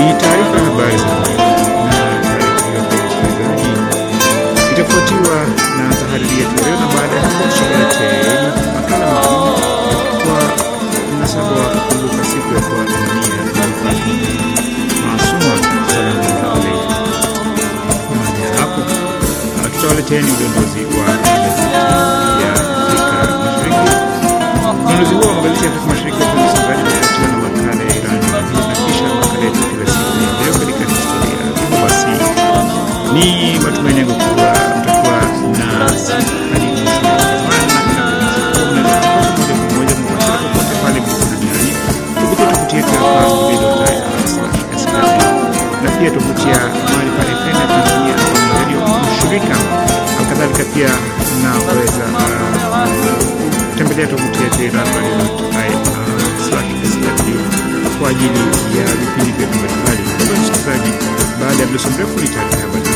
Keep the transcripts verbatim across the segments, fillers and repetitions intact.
Ni taarifa habari za dunia, na taarifa hiyo kwa msikilizaji itafuatiwa na tahariri yetu leo, na baada ya hapo tutakuletea makala maalum kwa mnasaba wa kukumbuka siku ya kwanza dunia Maasuma sallallahu alayhi. Baada ya hapo tutawaletea udondozi wa magazeti ya Afrika Mashariki. Udondozi huo wa magazeti ya Afrika Mashariki kwa msikilizaji utafuatiwa na makala ya Iran na kisha makala yetu kila siku ya leo katika historia. Hivyo basi ni matumaini yangu kuwa mtakuwa nasi hadi mwisho wa zamani, na moja kwa moja mubashara popote pale mlipo duniani kupitia tovuti yetu ya na pia tovuti ya mahali pale Kenya Tanzania na radio mshirika. Kadhalika pia mnaweza kutembelea tovuti yetu ya radio kwa ajili ya vipindi vyetu mbalimbali. Kwa msikilizaji, baada ya mdoso mrefu ni taarifa ya habari.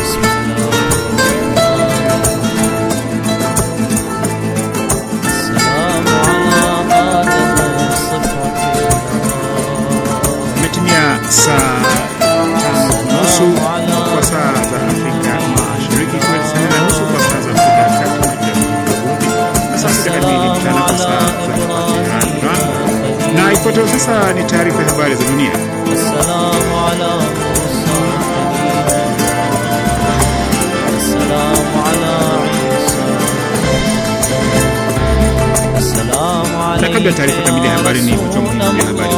Imetimia saa tano nusu kwa saa za Afrika Mashariki, kwa saa na nusu kwa saa za Afrika ya Kati na sasa kamili mchana kwa saa za Iran. Na ifuatayo sasa ni taarifa ya habari za dunia. Assalamu alaykum. Assalamu alaykum. Na kabla ya taarifa kamili ya habari ni vichwa muhimu vya habari.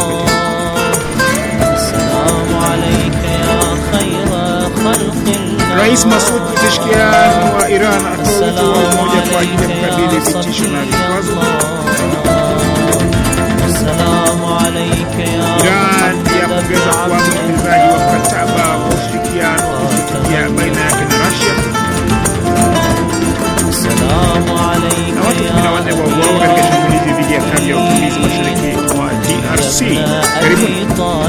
Assalamu alayka ya khayra khalqillah. Rais Masoud Pezeshkian wa Iran atoa wito wa umoja kwa ajili ya kukabili vitisho na vikwazo. Iran yapongeza kuanza utekelezaji wa mkataba wa ushirikiano wa baina yake na Russia. Na watu kumi na wanne wauawa katika shambulizi dhidi ya kambi ya wakimbizi mashariki mwa D R C. Karibuni.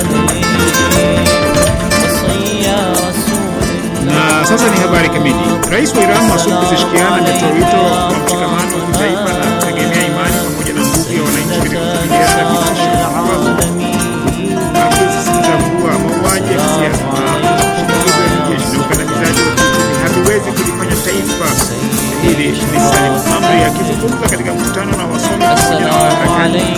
Na sasa ni habari kamili. Rais wa Iran Masoud Pezeshkian ametoa wito wa mshikamano wa kitaifa na kutegemea imani pamoja na nguvu ya wananchi katika kukabiliana na vitisho na vikwazo. Akisisitiza kuwa mauaji ya kisiasa, shinikizo ya kijeshi na ukandamizaji wa kiuchumi haviwezi kulifanya taifa hili lisalimu amri. Akizungumza katika mkutano na wasomi pamoja na wanaharakati wa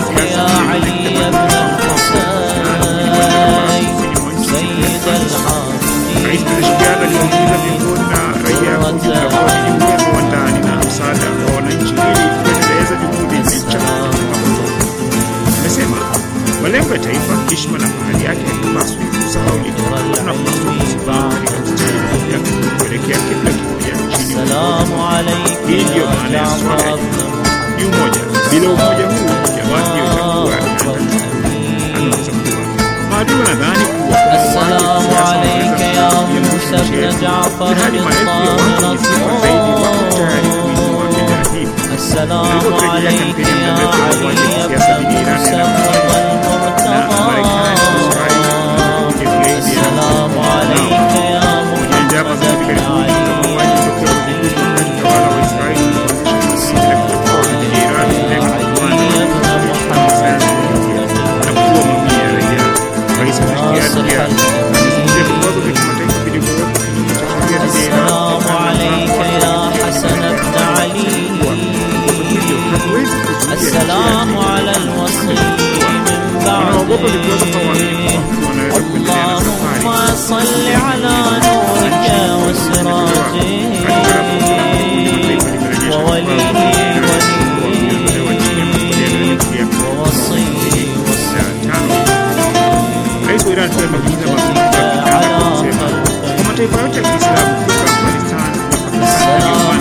kisiasa, Rais Pezeshkian aliwahimiza viongozi na raia kujitolea kwa uwezo wa ndani na msaada kwa wananchi ili kuendeleza juhudi licha ya changamoto. Amesema malengo ya taifa, heshima na fahari yake hayapaswi kusahaulika. Tunapaswa kusimama katika mstari mmoja kuelekea kibla kimoja nchini. Hii ndiyo maana ya swala ni umoja. Bila umoja huu jamani itakuwa anaweza kuwa maadui wanadhani kuwa Assalamu alayka ya Musa ibn Ja'far al-Tahir. Assalamu alayka ya Ali ibn Musa al-Murtada. Assalamu alayka ya Muhammad ibn Ali. السلام على الوصي من بعد. اللهم صل على نورك وسراجك ووليه وليك ووصي وسلام. Rais wa Iran pia amehimiza mataifa yote ya Kiislamu kutoka Afghanistan na Pakistan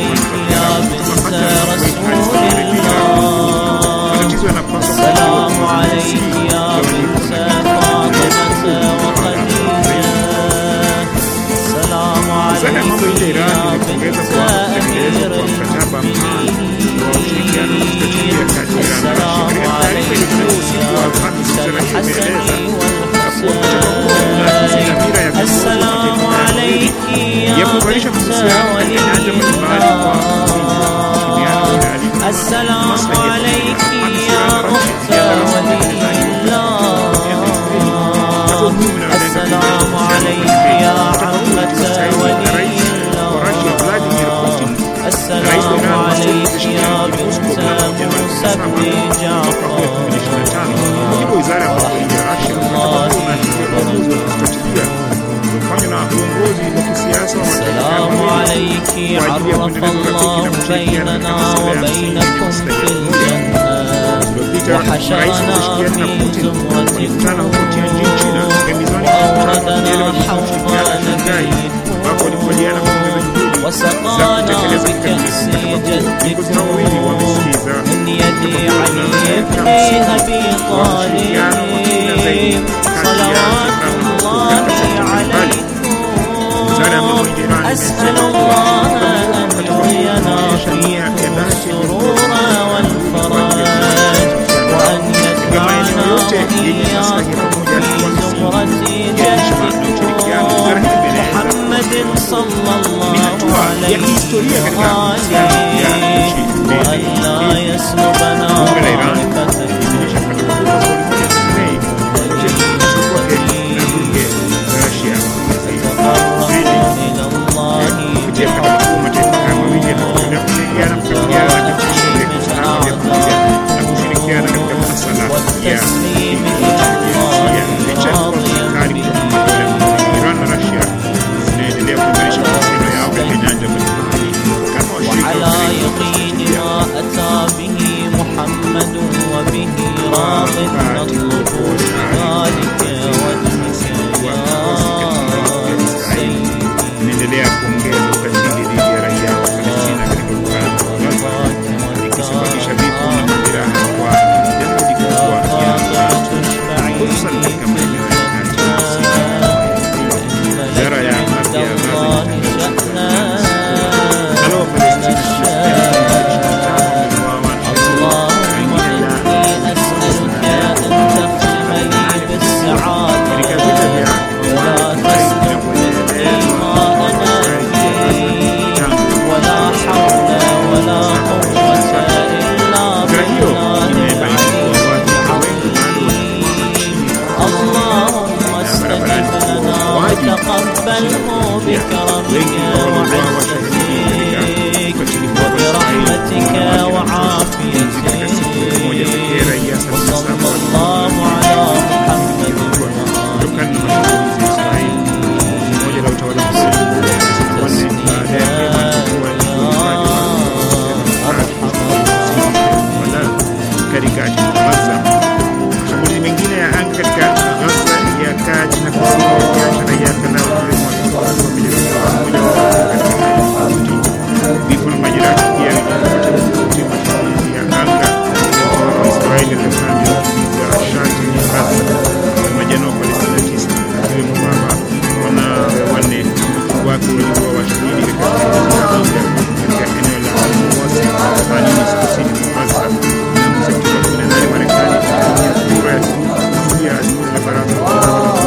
matatizo yanapaswa Salamu alayki ya Musa Fatima wa Khadija. Salamu alayki ya Musa Amir al-Mu'minin. Salamu alayki ya Musa al-Hasan wal-Husayn. Assalamu alayki ya Musa waliyullah. Assalamu alayki ya Ukhta waliyullah. Assalamu الله بيننا وبينكم في الجنة وحشرنا في زمرتكم وأوردنا حوض نبيكم وسقانا بكأس جدكم من يد علي بن أبي طالب صلوات الله عليكم. أسأل الله أن يرينا فيكم السرور والفرج وأن يجمعنا وإياكم في زمرة جدكم محمد صلى الله عليه وآله وأن لا يسلبنا معرفته والتسليم إلى الله راضيا به وعلى يقين ما أتى به محمد وبه راض نطلب ذلك وجهك يا سيدي. Naendelea kuongeza ukatili dhidi ya raia wa Palestina katika ukanda wa Gaza ikisababisha vifo na majeraha kwa idadi kubwa ya watu hususan katika maeneo ya kati ya Syria. Idara ya afya ya Gaza inasema halo Palestina تقبله بكرمك وعزتك وبرحمتك وعافيتك وصلى الله على محمد katika Gaza. Mashambulizi mengine ya anga katika Gaza ya kati na kusini yakiacha raia kadhaa vifo na majeraha pia mashambulizi ya anga ya Israeli yaliyofanya ya Rashati ya Gaza na majana wa Palestina tisa akiwemo baba wana wanne wake walikuwa washahidi katika katika eneo la Wasi Palestina kusini mwa Gaza. Septemba kumi na nane Marekani ilifanya kura ya kuzuia azimio la baraza la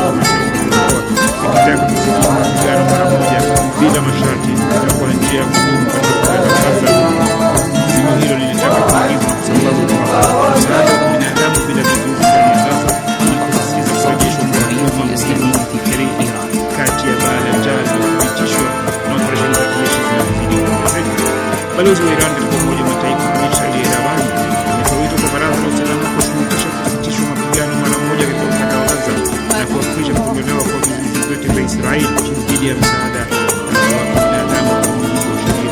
ikitaka kusitisha mapigano mara moja bila masharti na kwa njia ya kudumu katika ukanda wa Gaza. Azimio hilo lilitaka kujibu sababu kwa msaada wa binadamu bila vizuizi ndani ya Gaza na kusisitiza kurejeshwa kwa huduma muhimu kati ya baada ya njaa zilizopitishwa na operesheni za kijeshi zinazozidi kuongezeka. Balozi wa Iran katika Umoja wa Mataifa Amir Abdulahian ametoa wito kwa Baraza la Usalama kushirikisha kusitishwa mapigano mara moja katika ukanda wa Gaza na kuhakikisha kuondolewa kwa vizuizi vyote vya Israeli dhidi ya msaada wa kibinadamu kwa mujibu wa sheria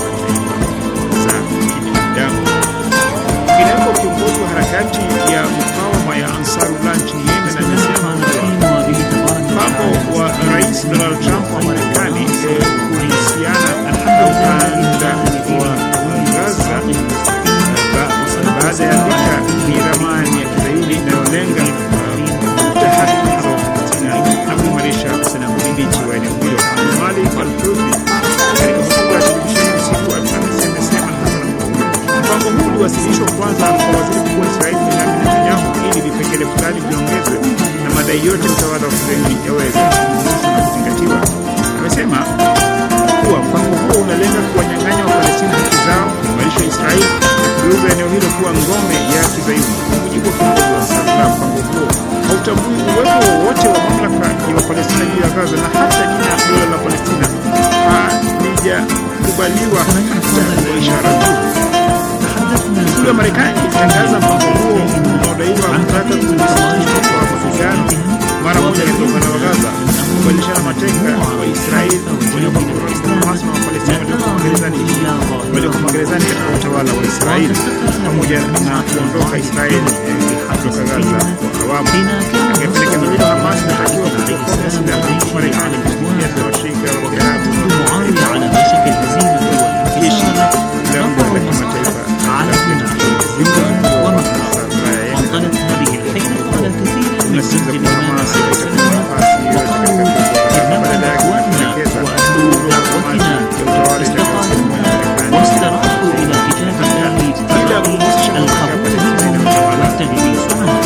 za kibinadamu. Kinako kiongozi wa harakati ya mukawama ya Ansarullah nchini Yemen amesema mpango wa Rais Donald Trump wa Marekani kuhusiana na ukanda wa Gaza baada ya vita ni ramani ya kizayuni inayolenga kufuta haki za Palestina na kuimarisha udhibiti wa eneo hilo. Malik al-Houthi katika hotuba ya televisheni usiku amesema mpango huu uliwasilishwa kwanza kwa waziri mkuu wa Israeli Benjamin Netanyahu ili vipengele fulani viongezwe na madai yote utawala wa kizayuni yaweze kuzuishwa na kuzingatiwa. Amesema kuwa mpango huo unalenga kuwanyang'anya wa Palestina haki zao, kuimarisha Israeli na kugeuza eneo hilo kuwa ngome ya kizayuni. Kwa mujibu wa kiongozi wa Ansarullah, mpango huo hautambui uwepo wowote wa mamlaka ya Wapalestina juu ya Gaza na hata jina dola la Palestina halijakubaliwa hata kwa ishara tu. Ikulu ya Marekani ilitangaza mpango huo unaodaiwa kutaka kusitishwa kwa mapigano mara moja katika ukanda wa Gaza kubadilishana mateka wa Israeli waliokuwa Hamas na Wapalestina waliokuwa gerezani waliokuwa magerezani katika utawala wa Israeli, pamoja na kuondoka Israeli kutoka Gaza kwa awamu. Akipeleka mbele Hamas na hatua kutoka silaha Marekani kutumia za washirika wa Kiarabu على وشك الهزيمة والانكسار نظروا المصائب عالمنا ذكرا ومكرا، وانطلت هذه الحكمة على كثير من سجن الناس وسلامنا إنما أخواننا وأهل دعوتنا استقاموا واسترحوا إلى كتاب الله القبول منهم والتنبيه عنه.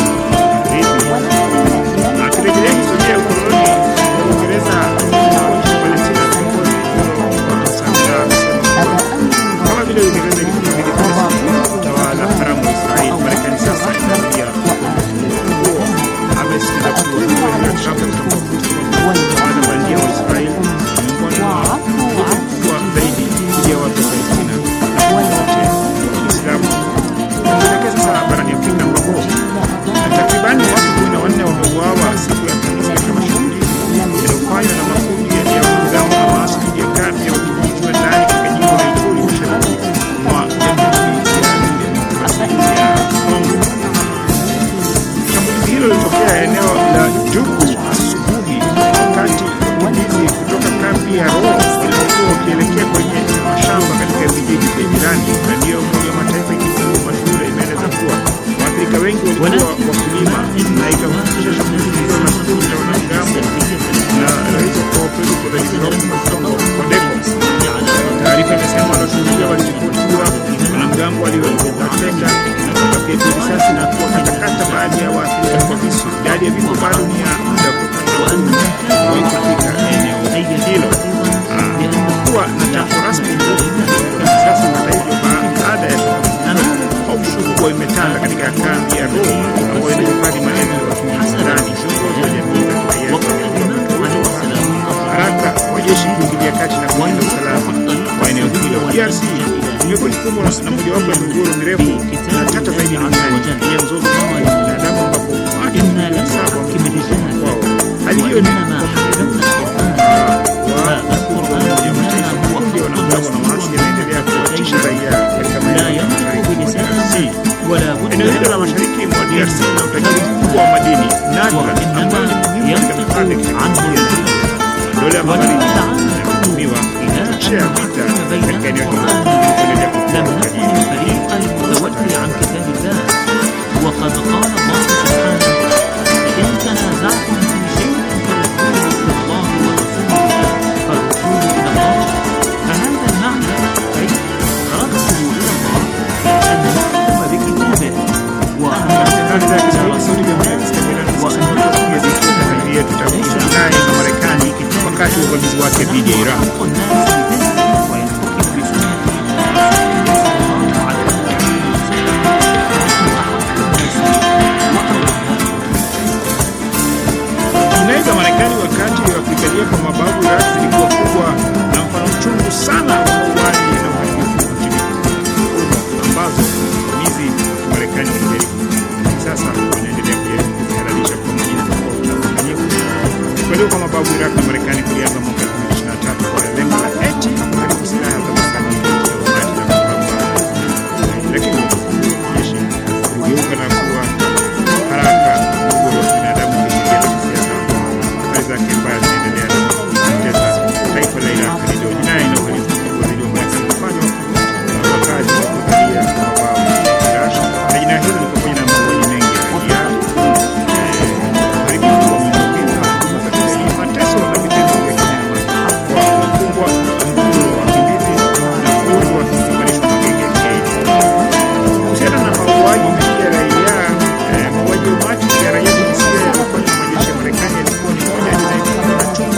Marekani yalikuwa ni moja ya jinai kubwa na chungu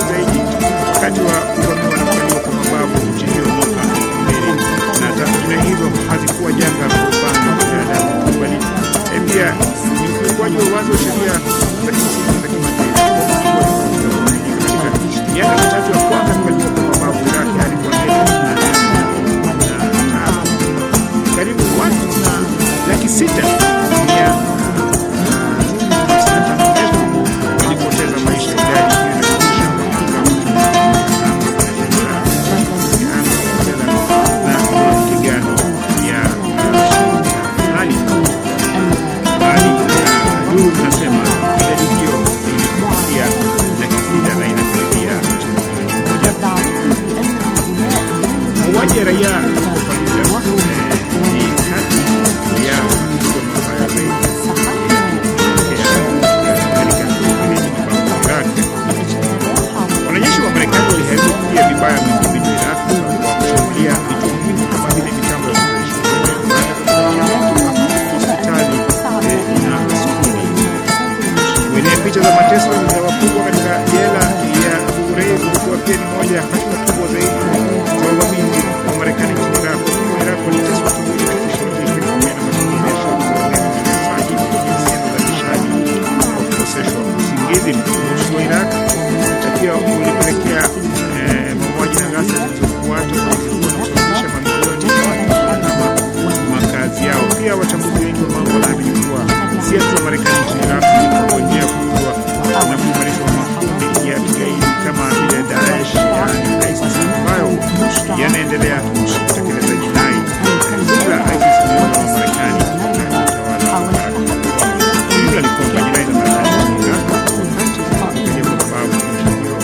Mateso ya wafungwa katika jela ya Abu Ghraib ilikuwa pia ni moja ya hatua kubwa zaidi za uvamizi wa Marekani nchini Iraq. Wafungwa wa Iraq waliteswa kimwili katika shule pamoja na matengenezo ya unyanyasaji, uzalishaji wa kukoseshwa usingizi. Uamuzi wa Iraq pia ulipelekea mauaji na ghasia zilizofuata zilizokuwa kusababisha mamilioni makazi yao. Pia wachambuzi wengi wa mambo wanaamini kuwa siasa za Marekani nchini Iraq zilipongojea kukua na kuimarishwa makundi ya kigaidi kama vile Daesh, yaani ISIS, ambayo yanaendelea kutekeleza jinai bila ISIS kuiondoa Marekani na utawala wa Iraq. Hivyo ni kwamba jinai za Marekani nchini Iraq zinakuja kwa sababu nchi hiyo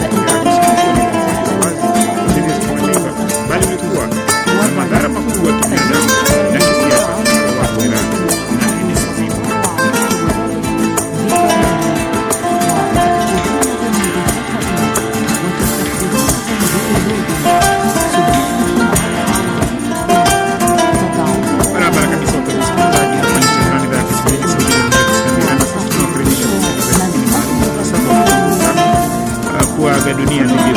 bali imekuwa na madhara makubwa ya kibinadamu na kisiasa kwa watu wa Iraq na eneo zima. Barabara kabisa wapenzi wasikilizaji, hapa ni Tehrani, idhaa ya Kiswahili, sauti ya Jamhuri ya Kiislamu ya Iran. Na sasa tunawakaribisha katika kuaga dunia ndio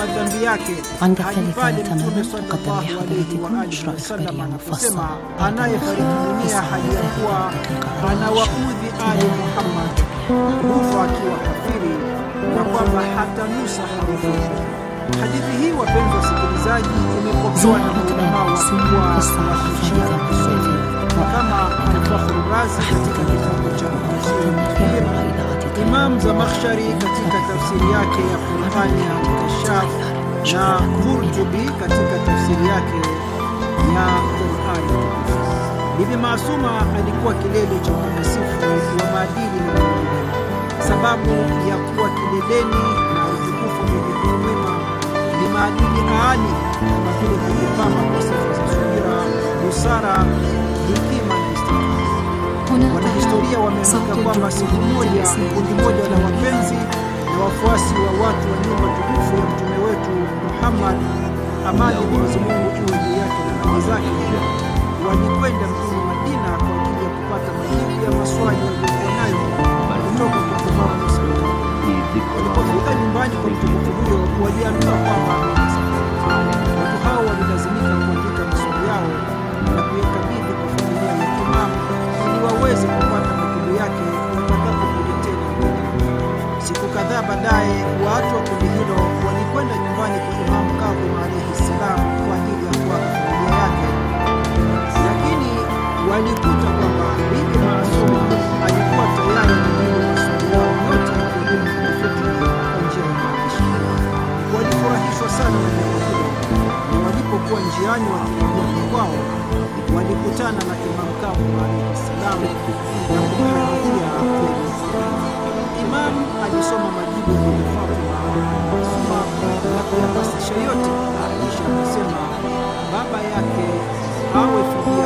madhambi yake. Hadi pale Mtume sallallahu alayhi wa alihi wasallam anaposema, anayefariki dunia hali ya kuwa anawaudhi Ali Muhammad hufa akiwa kafiri na kwamba hata nusa harufu. Hadithi hii, wapenzi wasikilizaji, imepokewa na maulama wakubwa wa Shia kama Al-Fakhr Razi katika kitabu cha Tafsir, Imam Zamakhshari katika tafsiri yake ya Qur'ani ya Al-Kashaf na Qurtubi katika tafsiri yake ya Qur'ani. Bibi Maasuma alikuwa kilele cha utakasifu wa maadili na maadili. Sababu ya kuwa kileleni na utukufu wa mwema ni maadili aali, kama vile kujipamba kwa sifa za subira, busara, hekima na istiqama. Wanahistoria wameandika kwamba siku moja kundi moja la wapenzi na wafuasi wa watu wa nyumba tukufu ya mtume wetu Muhammad, amani ya Mwenyezi Mungu iwe juu yake na radhi zake, walikwenda mjini Madina kwa ajili ya kupata majibu ya maswali yaliyokuwa nayo kutoka kwa Imam Muslim. Walipofika nyumbani kwa mtukufu huyo, waliambiwa kwamba watu hao walilazimika kuandika maswali yao na kuyakabidhi kwa familia ya Imam ili waweze kupata majibu yake watakapokuja tena. Siku kadhaa baadaye, watu wa kundi hilo walikwenda nyumbani kwa Imam Kadhim alayhi salam kwa ajili ya kuaga familia yake, lakini walikuta kwamba Bibi Maasuma alikuwa tayari kujibu maswali yao yote kwa njia ya maandishi. Walifurahishwa sana na jambo hilo, na walipokuwa njiani wakirejea kwao, walikutana na Imam Kadhim alayhi salam na kumhadithia kweli. Imam alisoma majibu ya Bibi Fatima Maasuma na kuyapasisha yote, na kisha akasema baba yake awe fidia.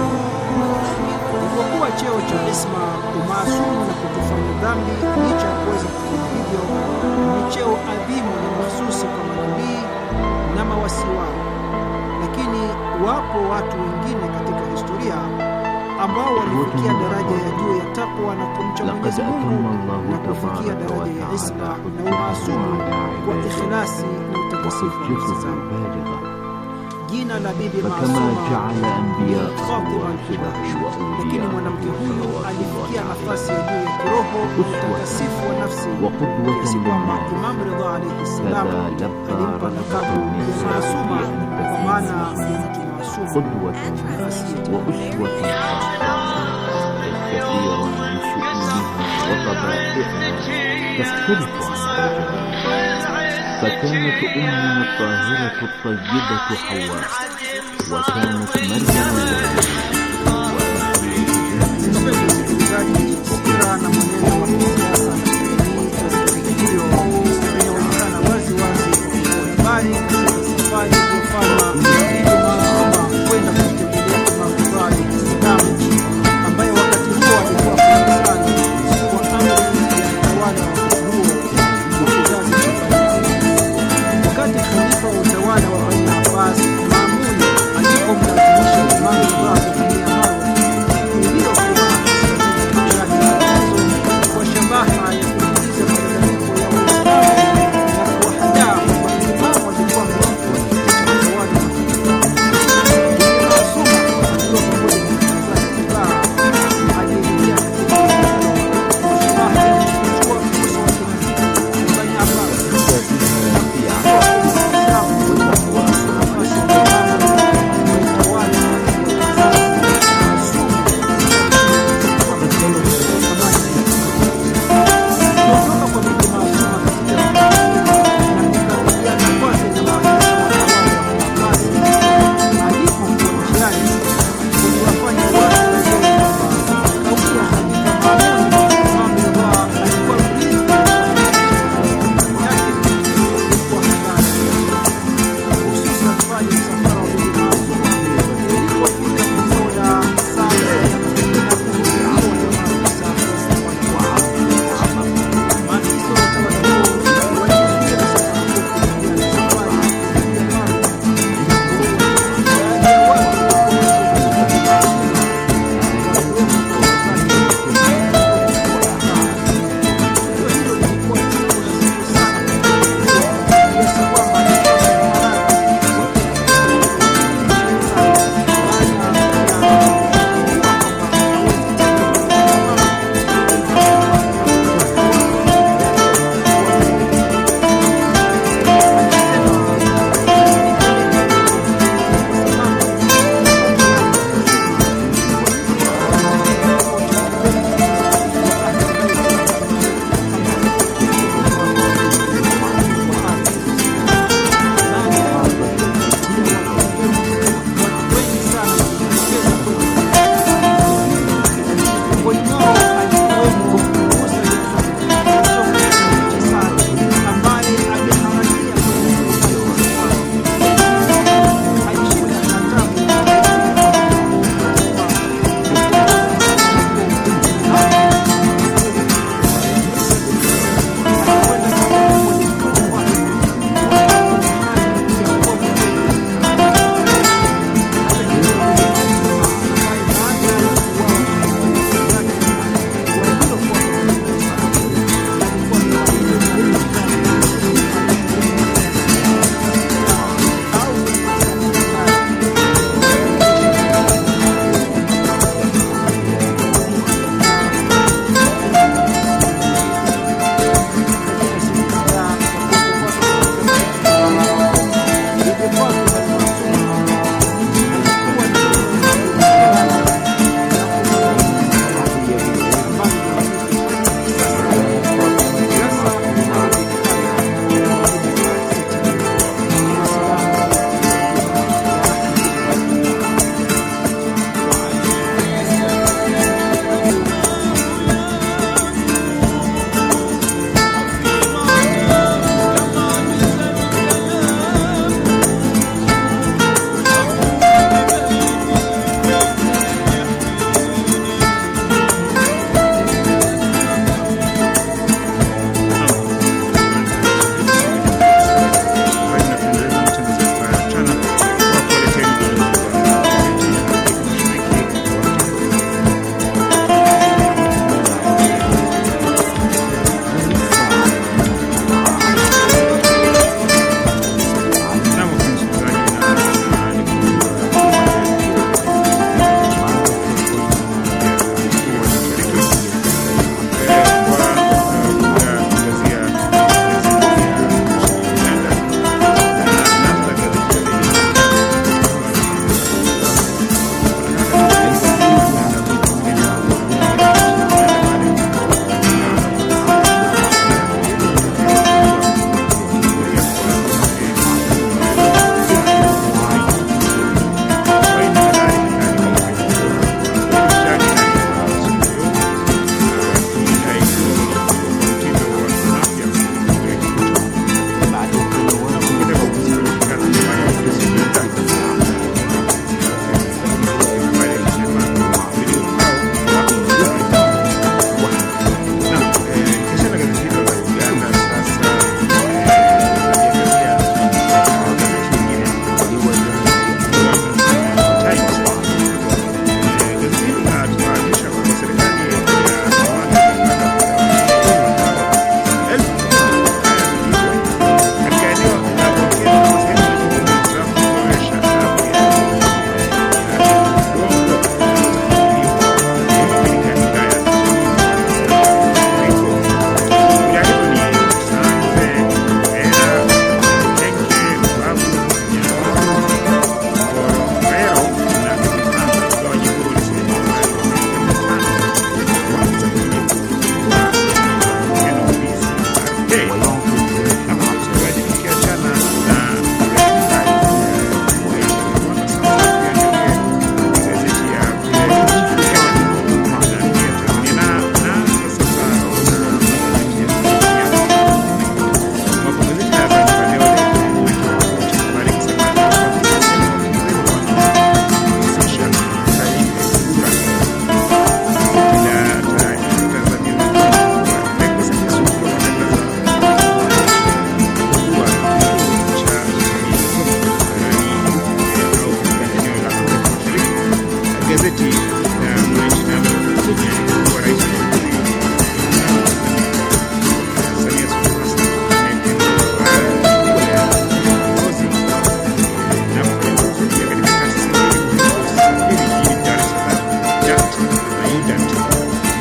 Kwa cheo cha isma, umaasumu na kutofanya dhambi licha ya kuweza kufanya hivyo ni cheo adhimu na mahsusi kwa manabii na mawasi wao. Lakini wapo watu wengine katika historia ambao walifikia daraja ya juu ya takwa na kumcha Mwenyezi Mungu na kufikia daraja ya isma na umaasumu kwa ikhlasi na utakasifu wa nafsi zao. Jina la Bibi Maasuma ni Fatima al-Kibar, lakini mwanamke huyu alifikia nafasi ya juu ya kiroho na utakasifu wa nafsi kiasi kwamba Imam Ridha alayhi salam alimpa lakabu ya Maasuma kwa maana ya mtu maasumu فكانت أمنا الطاهرة الطيبة حواء، وكانت Utawala wa Bani Abbas, Mamun alikuwa mlazimisha Imam Ridha kutumia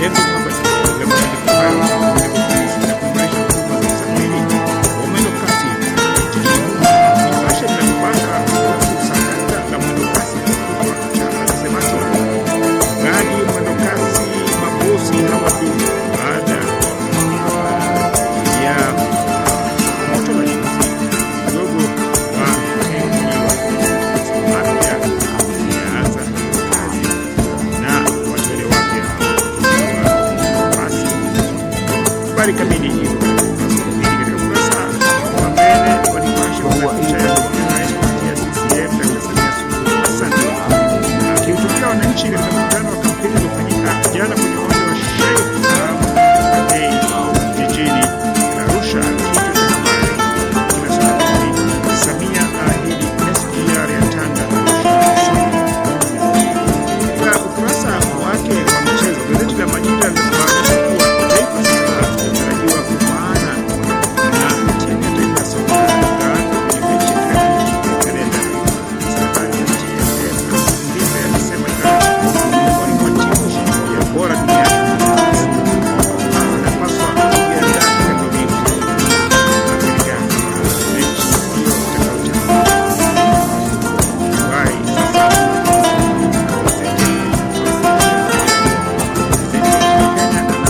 Lengo la mabadiliko hayo ni kuimarisha huduma za usafiri wa mwendo kasi nchini humo. Nipashe linatupasha kuhusu sakata la mwendo kasi alisemacho gari mwendo kasi mabosi hawadumu baada ya moto la jinsi mdogo wa eneo mapya yaanza kazi na wateule wapya wa basi. Habari kamili hiyo katika kurasa wa mbele wa Nipashe kwa picha ya Rais wa C C M Dkt. Samia Suluhu Hassan akihutubia wananchi katika mkutano wa kampeni uliofanyika jana kwenye uwanja wa Sheikh Abdey jijini Arusha. Kichwa cha habari kinasema Samia ahidi S G R ya Tanga. Kwa ukurasa wake wa michezo, gazeti la Majira linafahamisha kuwa Taifa Stars inatarajiwa kuvaana na timu ya taifa ya soka ya Uganda kwenye mechi ya kirafiki ya kalenda. Serikali ya T F F ndiyo yalisema jana miongoni mwa timu ishirini ya bora duniani wanapaswa kujiandaa kikamilifu katika mechi hiyo itakayochezwa Julai. Sasa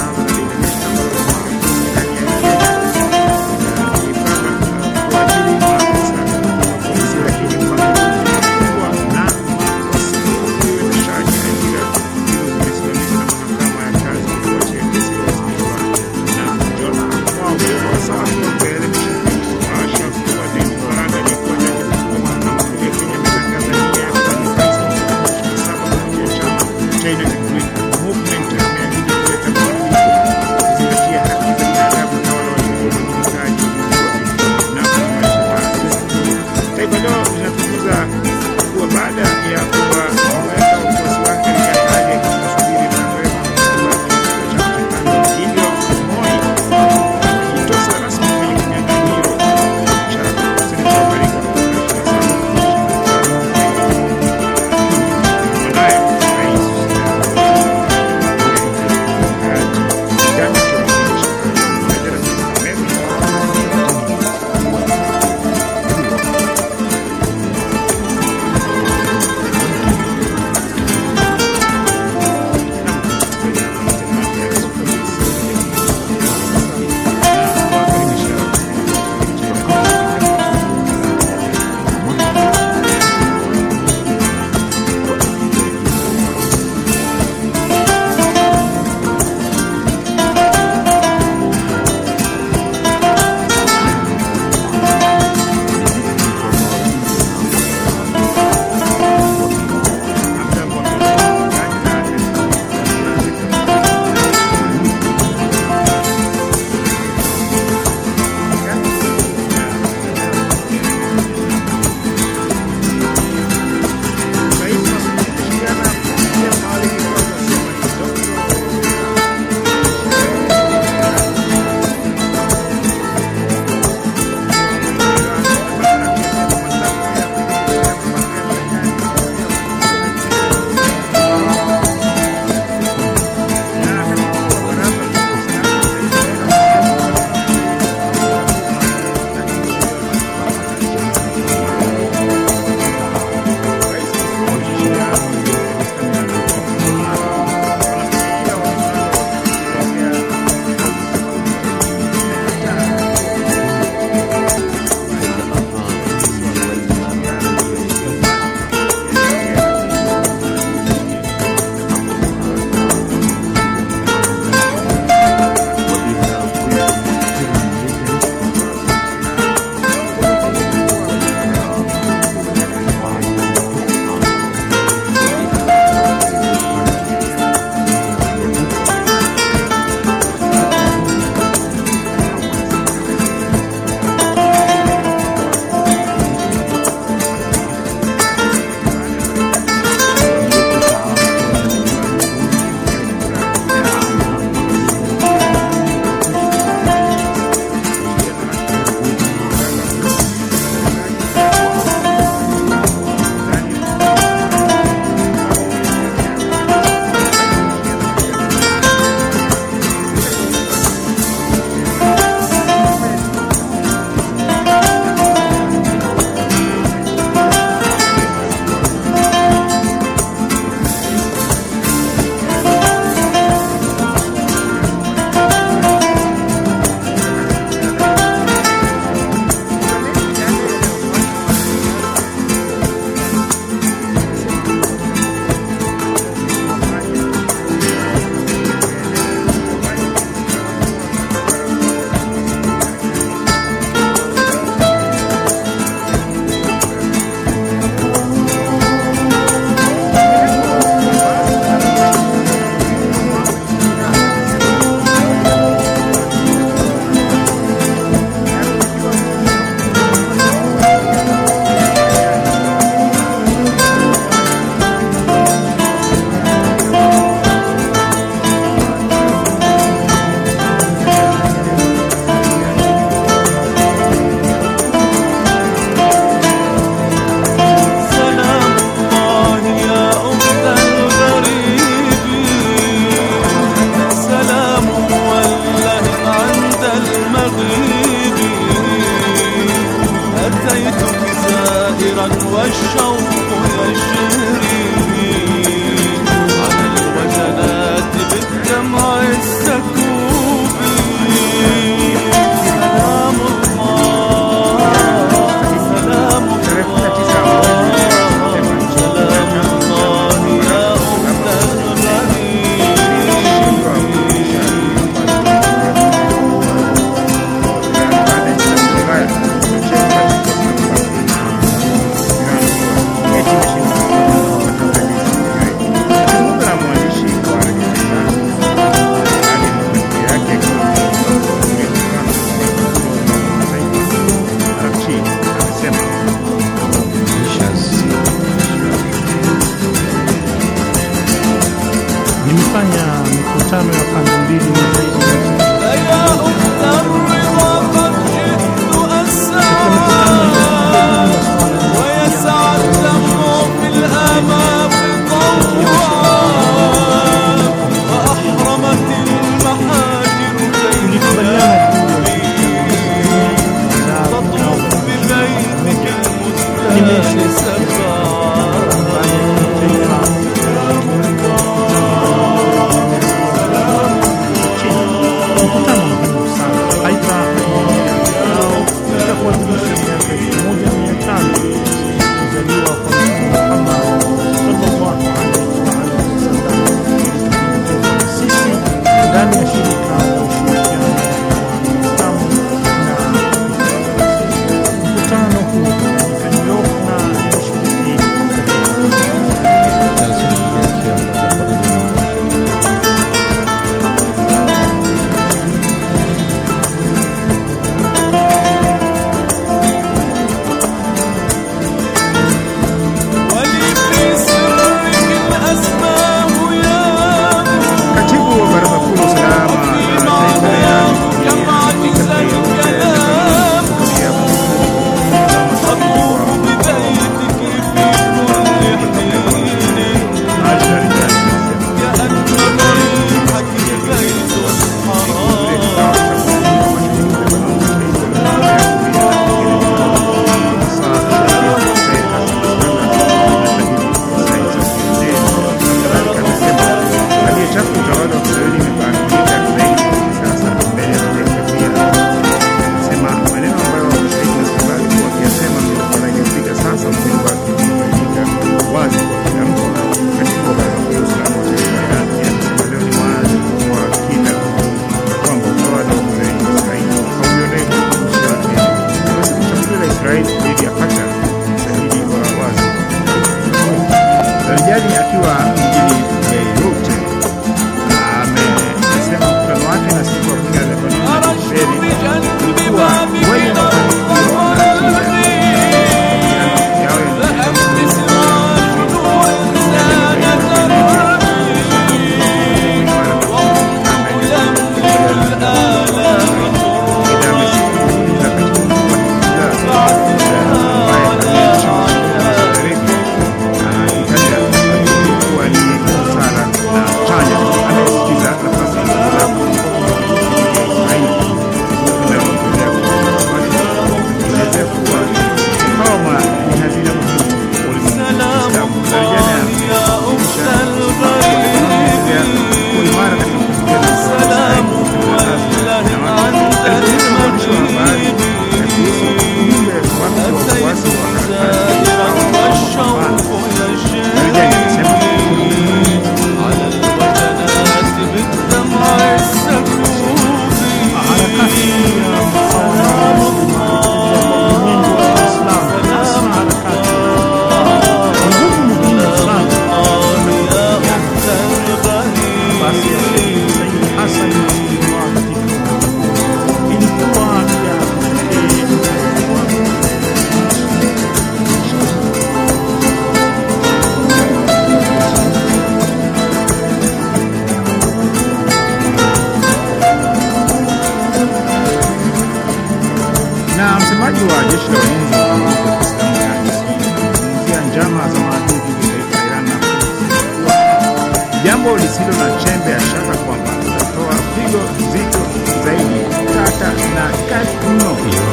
jambo lisilo na chembe ya shaka kwamba tutatoa pigo zito zaidi tata na kali mno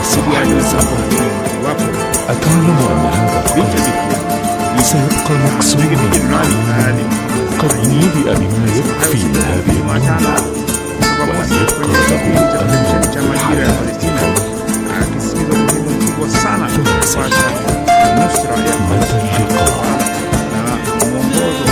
iwapo أتعلم أن هذا القدر سيبقى مقسوما على فقد نبئ بما يكفي هذه المهمة ولم يبقى له ألم majira ya Palestina akisimiza umuhimu mkubwa sana kupata nusra ya متى اللقاء na mwongozo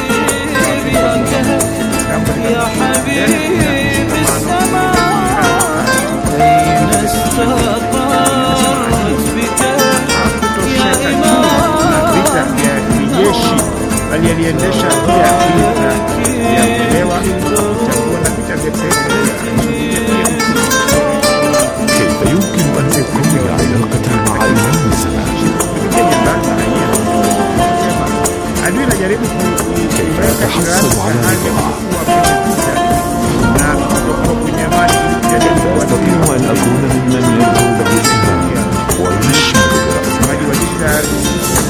ya habibi sama baina istaqarrat bika ya imam vita vya kijeshi bali aliendesha pia vita ya kuelewa chakuwa na vita vya taifa. كيف يمكن أن تكون علاقة مع إمام الزمان؟ كيف أتحصل على لقاء؟ أستطيع أن أكون ممن يدعو له الإمام ويشمل برأسه.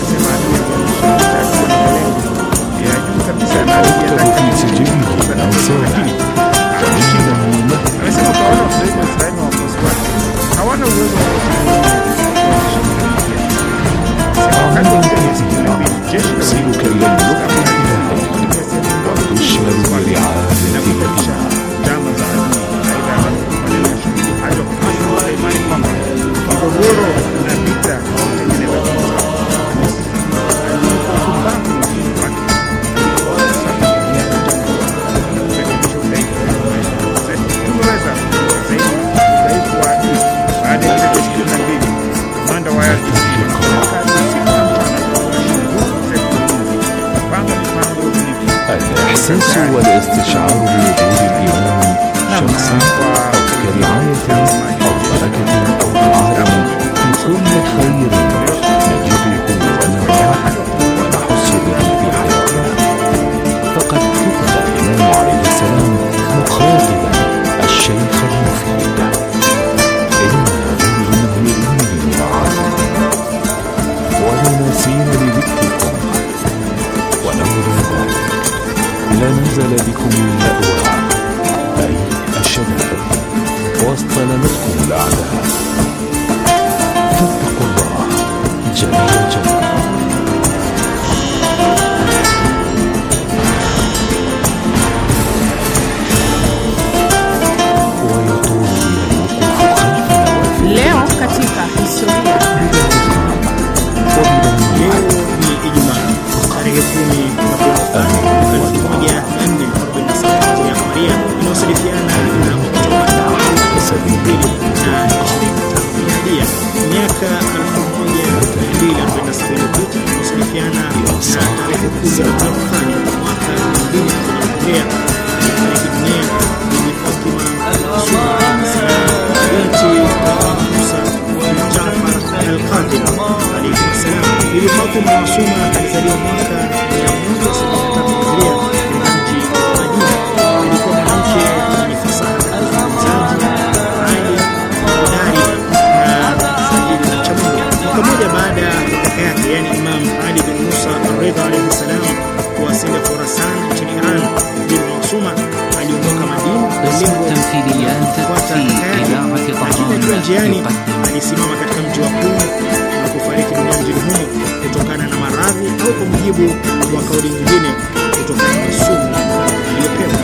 أكتب في سجله أنصاره hawana uwezo يرسلك إلى اللقاء الإلهي وتشمل برعاية الإحساس والاستشعار بوجود الإمام شخصا أو كرعاية أو بركة أو دعاء في كل خير نجده ونراه ونحس به في حياتنا. فقد كتب الإمام عليه السلام مخاطبا الشيخ المفيد: إنا ذل مهملين معاكم ولنسين لذكركم ولولا ذلك لنزل بكم اللأوى أي الشباب واصطلمتكم الأعداء. فاتقوا الله جل جلاله. ويطول بنا الوقوف خلف نوافذ. Leo katika historia. Leo ni Ijumaa tarehe kumi elfu moja mia nne arobaini na saba ya Maria inayosalifiana na Oktoba mbili na ishirini na tano miladia. Miaka elfu moja mia mbili arobaini na saba iliyopita inayosalifiana na tarehe kumi na tano Fani mwaka elfu mbili na kumi na moja alifariki dunia Bibi Fatima binti Musa Jafar al-Qadir alayhi salam. Bibi Fatima Masuma alizaliwa mwaka mia moja sabini na tatu Hijria katika mji wa Madina. Alikuwa mwanamke mwenye fasaha katika uzaji, ali, hodari na sajili za chamungu. Mwaka mmoja baada ya kaka yake, yani Imam Ali bin Musa al-Ridha alayhi salam kuwasili Khorasan nchini Iran, Bibi Masuma aliondoka Madina kwa lengo la kufuata lakini akiwa njiani alisimama katika mji wa Qum na kufariki dunia mjini humo kutokana na maradhi au kwa mujibu wa kauli nyingine kutokana na sumu iliyopewa.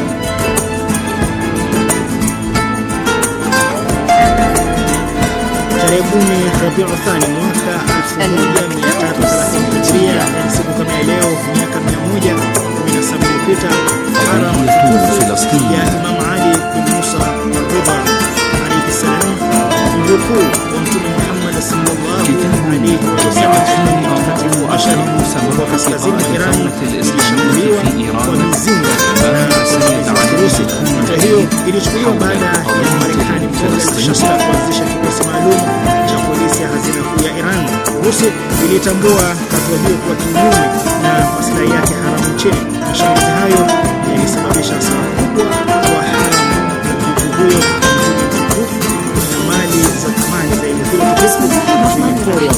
Tarehe kumi Rabiul Thani mwaka elfu moja mia tatu thelathini Hijria, yani siku kama leo miaka mia moja kumi na saba iliyopita, haram tukufu ya Imam Ali bin Musa al-Ridha alayhi salam, mjukuu wa Mtume Muhammad sallallahu alayhi wasallam, mtakatifu wa Ashari wa kaskazini mwa Iran ilishambuliwa kwa mizinga na Urusi. Vita hiyo ilichukuliwa baada ya Marekani Manchester kuanzisha kikosi maalum cha polisi ya hazina kuu ya Iran. Urusi ilitambua hatua hiyo kwa kinyume na maslahi yake haramu nchini. Mashambulizi hayo yalisababisha hasara kubwa kwa haramu ya mjukuu huyo mtukufu na mali za thamani za eneo hilo tukufu ziliporwa.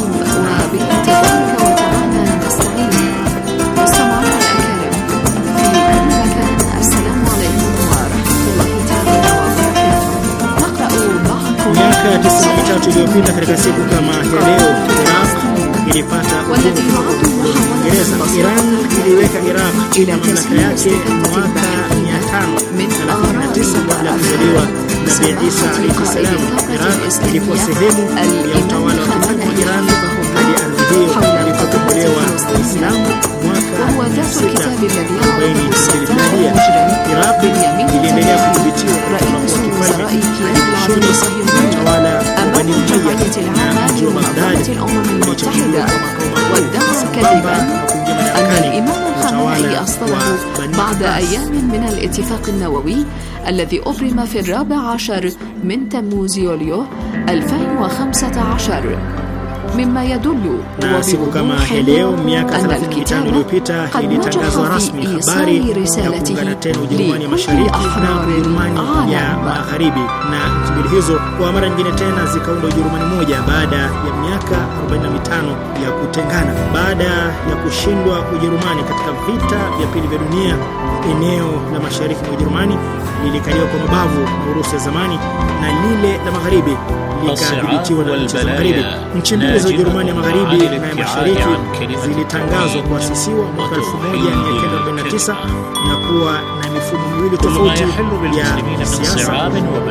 Miaka tisini na mitatu iliyopita katika siku kama ya leo, Iraq ilipata uhuru kutoka Uingereza. Iran iliweka Iraq chini ya mamlaka yake mwaka mia tano thelathini na tisa kabla ya kuzaliwa Nabii Isa alayhi salam. Iraq ilikuwa sehemu ya utawala wa kifalme wa Iran hadi ardhi hiyo ilipokombolewa na Uislamu mwaka mia sita arobaini hijiria. Iraq iliendelea kudhibitiwa na utawala wa kifalme hadi mwishoni mwa utawala wa Bani Umayya na mji wa Baghdad ulichaguliwa وادعى كذبا أن الإمام الخامنئي أصدره بعد أيام من الاتفاق النووي الذي أبرم في الرابع عشر من تموز يوليو ألفين وخمسة عشر، مما يدل وبوضوح أن الكتاب قد نجح في إيصال رسالته لكل أحرار العالم. na mbili hizo kwa mara nyingine tena zikaunda Ujerumani moja baada ya miaka arobaini na mitano ya kutengana. Baada ya kushindwa Ujerumani katika vita vya pili vya dunia, eneo la mashariki mwa Ujerumani lilikaliwa kwa mabavu na Urusi ya zamani na lile la magharibi likadhibitiwa na nchi za magharibi. Nchi mbili za Ujerumani ya magharibi na ya mashariki zilitangazwa kuasisiwa mwaka elfu moja mia kenda arobaini na tisa na kuwa na mifumo miwili tofauti ya siasa.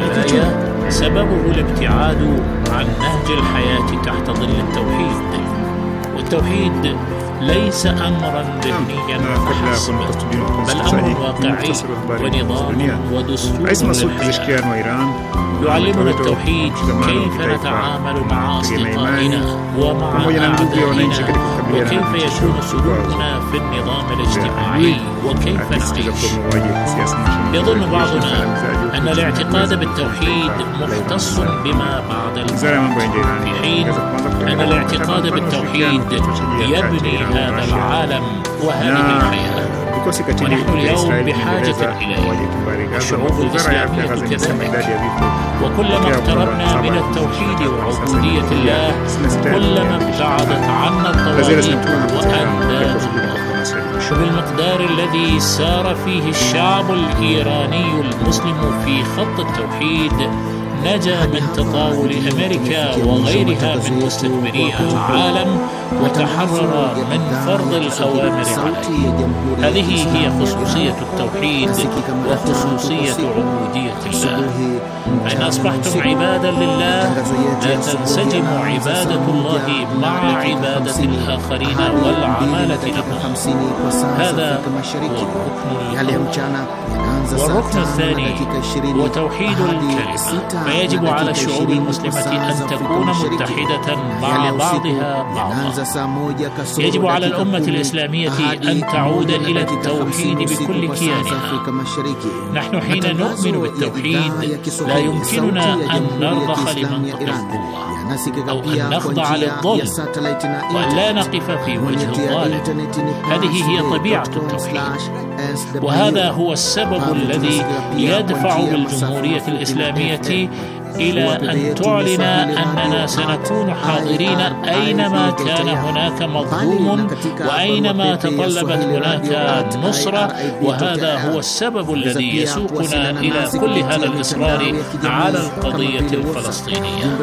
سببه الابتعاد عن نهج الحياة تحت ظل التوحيد، والتوحيد ليس أمرا ذهنيا فحسب، بل أمر واقعي ونظام ودستور للحياة. يعلمنا التوحيد كيف نتعامل مع أصدقائنا ومع أعدائنا، وكيف يكون سلوكنا في النظام الاجتماعي، وكيف نعيش. يظن بعضنا أن الاعتقاد بالتوحيد مختص بما بعد الموت، في حين أن الاعتقاد بالتوحيد يبني هذا العالم وهذه الحياة، ونحن اليوم بحاجة إليه، والشعوب الإسلامية كذلك. وكلما اقتربنا من التوحيد وعبودية الله كلما ابتعدت عنا الطواغيت وأنداد الله. وبالمقدار الذي سار فيه الشعب الإيراني المسلم في خط التوحيد نجا من تطاول أمريكا وغيرها من مستكبري العالم وتحرر من فرض الأوامر عليه. هذه هي خصوصية التوحيد وخصوصية عبودية الله. فإن أصبحتم عبادا لله لا تنسجم عبادة الله مع عبادة الآخرين والعمالة لهم. هذا هو الركن. والركن الثاني هو توحيد الكلمة، فيجب على الشعوب المسلمة أن تكون متحدة مع بعضها بعضا. يجب على الأمة الإسلامية أن تعود إلى التوحيد بكل كيانها. نحن حين نؤمن بالتوحيد لا يمكننا أن نرضخ لمنطق القوة أو أن نخضع للظلم وأن لا نقف في وجه الظالم. هذه هي طبيعة التوحيد، وهذا هو السبب الذي يدفع بالجمهورية الإسلامية إلى أن تعلن أننا سنكون حاضرين أينما كان هناك مظلوم وأينما تطلبت هناك نصرة. وهذا هو السبب الذي يسوقنا إلى كل هذا الإصرار على القضية الفلسطينية،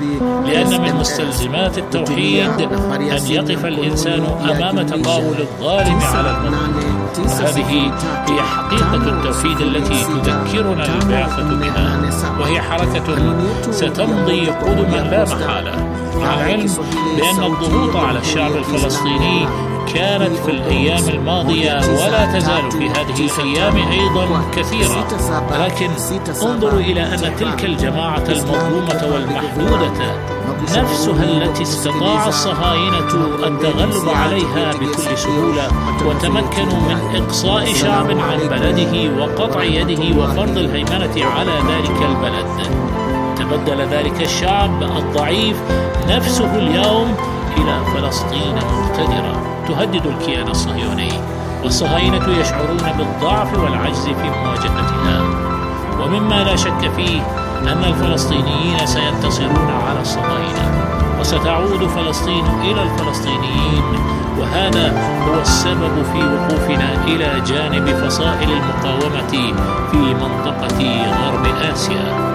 لأن من مستلزمات التوحيد أن يقف الإنسان أمام تطاول الظالم على المظلوم. وهذه هي حقيقة التوحيد التي تذكرنا البعثة بها، وهي حركة ستمضي قدما لا محالة، مع العلم بأن الضغوط على الشعب الفلسطيني كانت في الأيام الماضية ولا تزال في هذه الأيام أيضا كثيرة. لكن انظروا إلى أن تلك الجماعة المظلومة والمحدودة نفسها التي استطاع الصهاينة التغلب عليها بكل سهولة وتمكنوا من إقصاء شعب عن بلده وقطع يده وفرض الهيمنة على ذلك البلد. تبدل ذلك الشعب الضعيف نفسه اليوم إلى فلسطين مقتدرة تهدد الكيان الصهيوني، والصهاينة يشعرون بالضعف والعجز في مواجهتها. ومما لا شك فيه أن الفلسطينيين سينتصرون على الصهاينة، وستعود فلسطين إلى الفلسطينيين، وهذا هو السبب في وقوفنا إلى جانب فصائل المقاومة في منطقة غرب آسيا.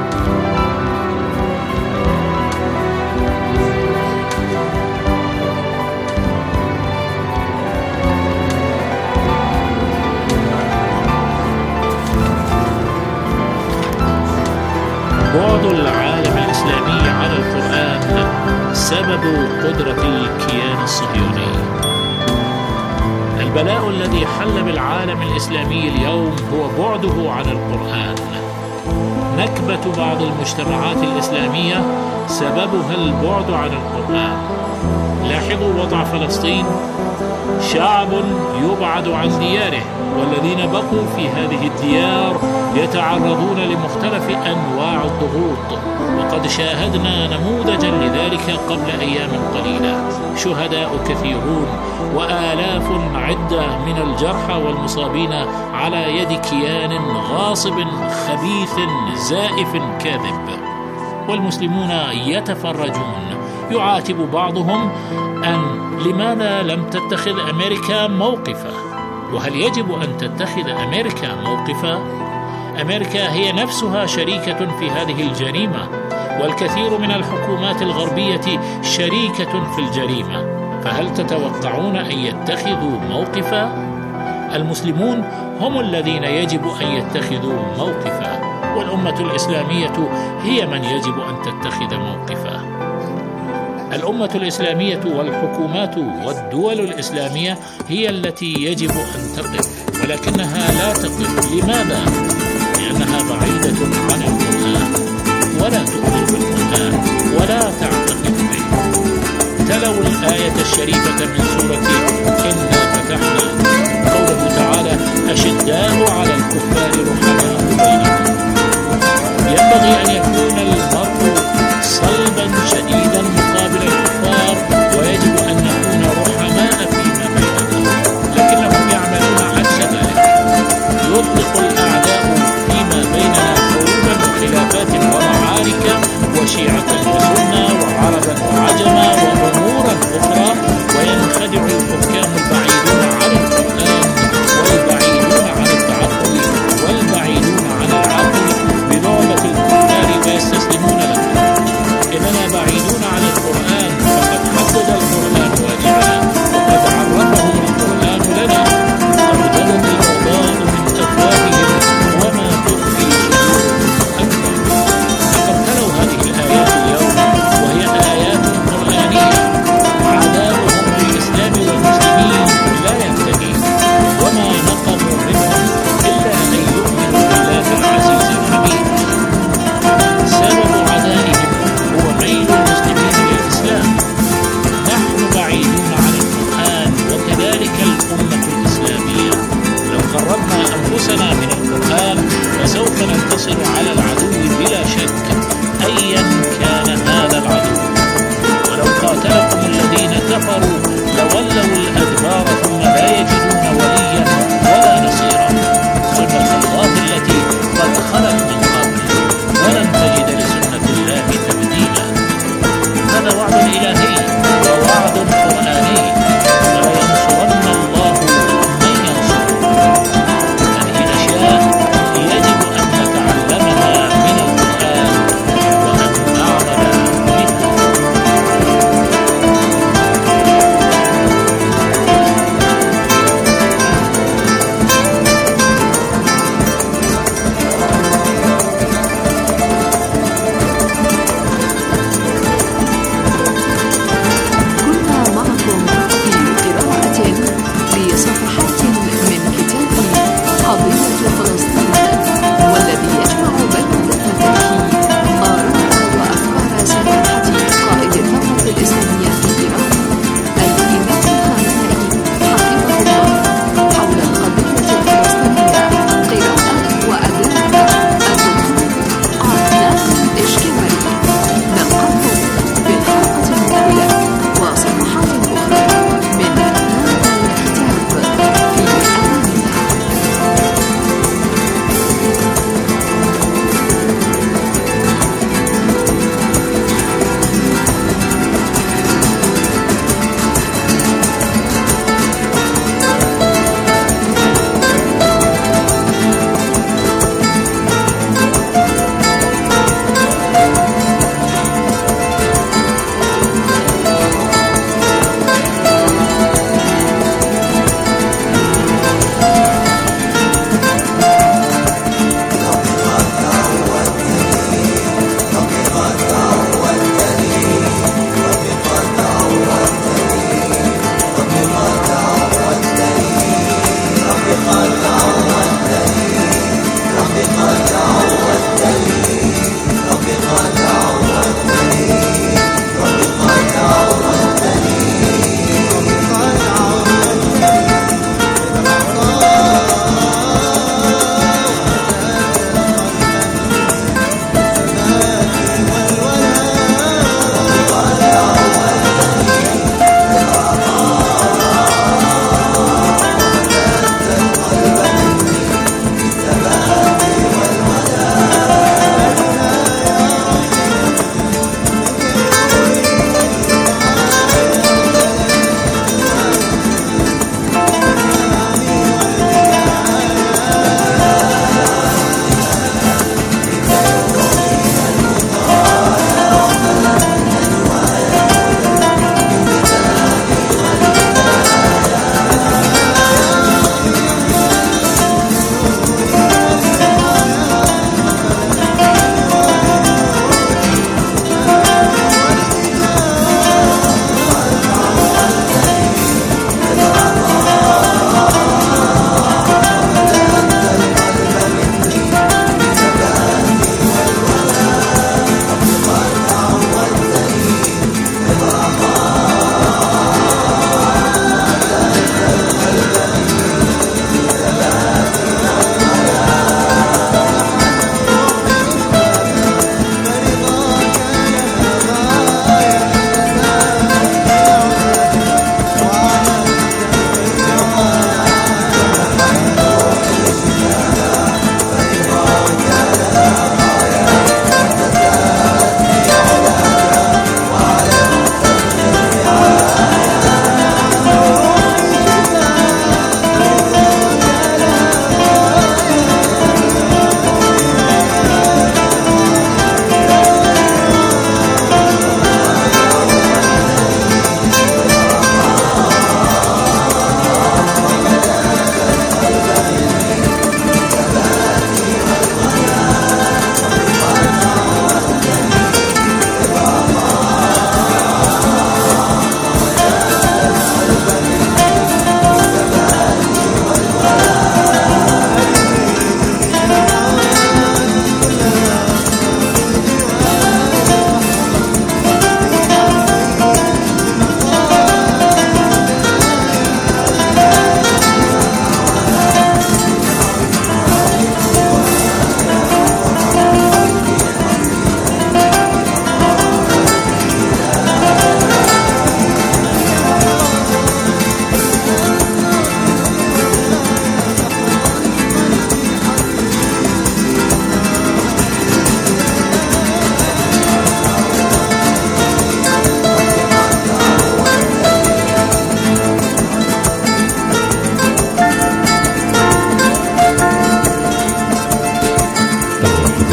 بعد العالم الإسلامي عن القرآن سبب قدرة الكيان الصهيوني. البلاء الذي حل بالعالم الإسلامي اليوم هو بعده عن القرآن. نكبة بعض المجتمعات الإسلامية سببها البعد عن القرآن. لاحظوا وضع فلسطين، شعب يبعد عن دياره، والذين بقوا في هذه الديار يتعرضون لمختلف أنواع الضغوط، وقد شاهدنا نموذجا لذلك قبل أيام قليلة. شهداء كثيرون وآلاف عدة من الجرحى والمصابين على يد كيان غاصب خبيث زائف كاذب، والمسلمون يتفرجون. يعاتب بعضهم أن لماذا لم تتخذ أمريكا موقفا؟ وهل يجب أن تتخذ أمريكا موقفا؟ أمريكا هي نفسها شريكة في هذه الجريمة، والكثير من الحكومات الغربية شريكة في الجريمة، فهل تتوقعون أن يتخذوا موقفا؟ المسلمون هم الذين يجب أن يتخذوا موقفا، والأمة الإسلامية هي من يجب أن تتخذ موقفا. الأمة الإسلامية والحكومات والدول الإسلامية هي التي يجب أن تقف، ولكنها لا تقف. لماذا؟ لأنها بعيدة عن القرآن، ولا تؤمن بالقرآن، ولا تعتقد به. تلوا الآية الشريفة من سورة إنا فتحنا، قوله تعالى: أشداء على الكفار رحماء بينهم. ينبغي أن يكون المرء صلبا شديدا مقابل الكفار، ويجب أن نكون رحماء فيما بيننا، لكنهم يعملون عكس ذلك. يطلق الأعداء فيما بيننا حروبا وخلافات ومعارك وشيعة وسنة وعربا وعجما وأمورا أخرى، وينخدع الحكام البعيدون عن القرآن والبعيدون عن التعقل والبعيدون عن العقل بلعبة الكفار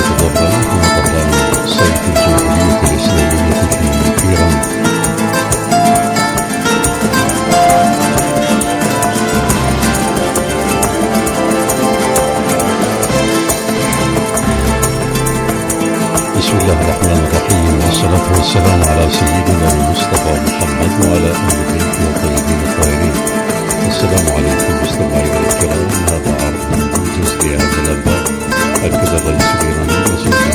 يتضمن في مهرجان صيف الجمهورية الإسلامية في إيران. بسم الله الرحمن الرحيم، والصلاة والسلام على سيدنا المصطفى محمد وعلى آل بيته الطيبين الطاهرين. السلام عليكم مستمعينا الكرام، هذا عرض موجز لهذا الأنباء. أكد الرئيس الإيراني مسعود